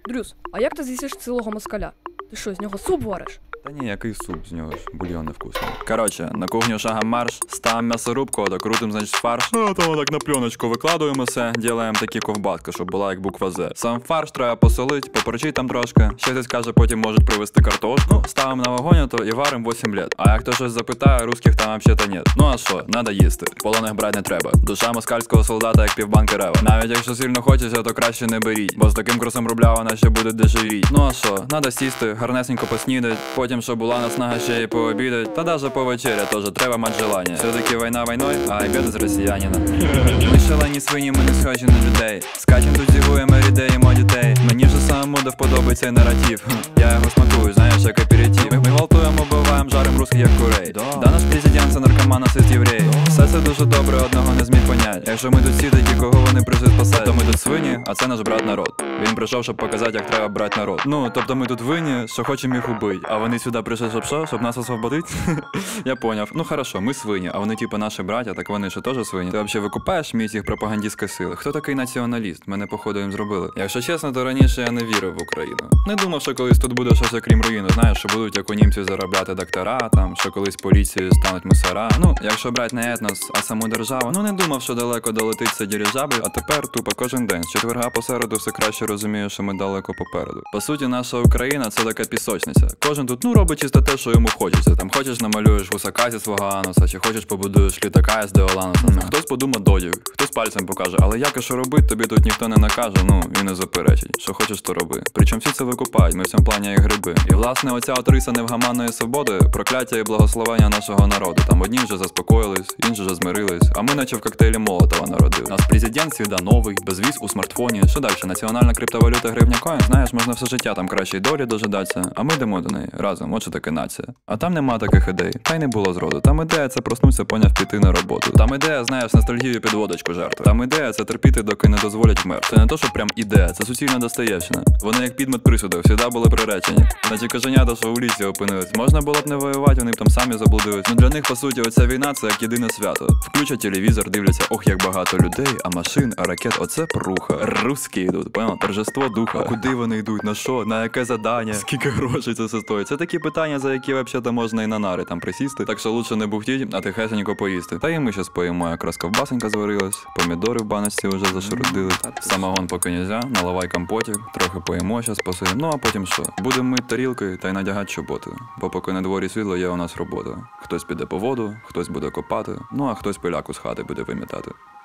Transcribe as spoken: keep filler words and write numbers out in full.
Дрюс, а як ти з'їсиш цілого москаля? Ти що, з нього суп вариш? Та ні, який суп з нього ж, бульйон невкусний. Короче, на кухню шагом марш, ставимо м'ясорубку, докрутим, значить, фарш. А там так на пленочку викладуємо все, ділаємо такі ковбаски, щоб була як буква З. Сам фарш треба посолить, поперчить там трошки. Ще хтось каже, потім можуть привезти картошку. Ну, ставимо на вогонь то і варимо вісім літ. А як хто щось запитає, русських там взагалі нет. Ну а що, надо їсти. Полоних брати не треба. Душа москальського солдата як півбанки рева. Навіть якщо сильно хочеться, то краще не беріть. Бо з таким курсом рубля вона ще буде дешевіть. Ну а що, надо сісти, гарнесенько поснідать. Потім, щоб була наснага ще й пообідать, та даже повечеря теж треба мати желання. Все-таки війна війною, а обід з росіянина. Ми шалені свині, ми не схожі на людей. Скачем тут зігуємо, рідеємо дітей. Мені вже самому до вподоби цей наратив. Я його смакую, знаєш, як аперитив. Ми гвалтуємо, биваємо, жарим русських як курей. Да наш президент це наркоман, насист єврей. Все це дуже добре, одного не зміг понять. Якщо ми тут сідать і кого вони прийшли спасати, то ми тут свині, а це наш брат народ. Він прийшов, щоб показати, як треба брати народ. Ну, тобто ми тут винні, що хочемо їх убити. А вони сюди прийшли, щоб що? Щоб нас освободити? Я поняв. Ну хорошо, ми свині, а вони типу наші браття, так вони що теж свині. Ти взагалі викупаєш міць їх пропагандистської сили? Хто такий націоналіст? Мене походу їм зробили. Якщо чесно, то раніше я не вірив в Україну. Не думав, що колись тут буде щось окрім руїну. Знаєш, що будуть як у німців заробляти доктора, там, що колись поліцією стануть мусора. Ну, якщо брати не етнос, а саму державу, ну не думав, що далеко долетить це дирижабль, а тепер тупо кожен день. З четверга по середу все краще розумію, що ми далеко попереду. По суті, наша Україна це така пісочниця. Кожен тут, ну, робить чисто те, що йому хочеться. Там хочеш намалюєш гусака зі свого ануса, чи хочеш побудуєш літака з Деолануса. Mm. Хтось подумає додік, хтось пальцем покаже, але як і що робить, тобі тут ніхто не накаже, ну і не заперечить. Що хочеш, то роби. Причому всі це викупають, ми в цьому плані як гриби. І власне оця от риса невгаманної свободи, прокляття і благословення нашого народу. Там одні вже заспокоїлись, інші вже змирились, а ми наче в коктейлі Молотова народили. Нас президент свіда новий, безвіз у смартфоні. Що далі? Національна криптовалюта гривня коін? Знаєш, можна все життя там кращої долі дожидатися, а ми йдемо до неї разом. От що таке нація. А там нема таких ідей. Та й не було зроду. Там ідея це проснуться, поняв, піти на роботу. Там ідея, знаєш, ностальгію під водочку жертви. Там ідея це терпіти, доки не дозволять вмер. Це не то, що прям ідея, це суцільна Достоєвщина. Вони як підмет присудок, завжди були приречені. Наче коженята, що у лісі опинились. Можна було б не воювати, вони б там самі заблудились. Ну для них, по суті, оця війна це як єдине свято. Включать телевізор, дивляться, ох, як багато людей, а машин, а ракет, оце пруха. Русські йдуть, понял? Торжество духа. А куди вони йдуть? На що? На яке завдання? Скільки грошей це все стоїть? Це такі питання, за які взагалі можна і на нари там присісти. Так що лучше не бухтіть, а тихесенько поїсти. Та і ми щас поїмо, якраз ковбасенька зварилась, помідори в баночці вже зашарудили. Самогон поки нельзя, наливай компотик, трохи поїмо, щас посидимо. Ну а потім що? Будемо мити тарілки та й надягати чоботи. Бо поки на дворі світло, є у нас робота. Хтось піде по воду, хтось буде копати, ну а хтось пиляку з хати буде вимітати.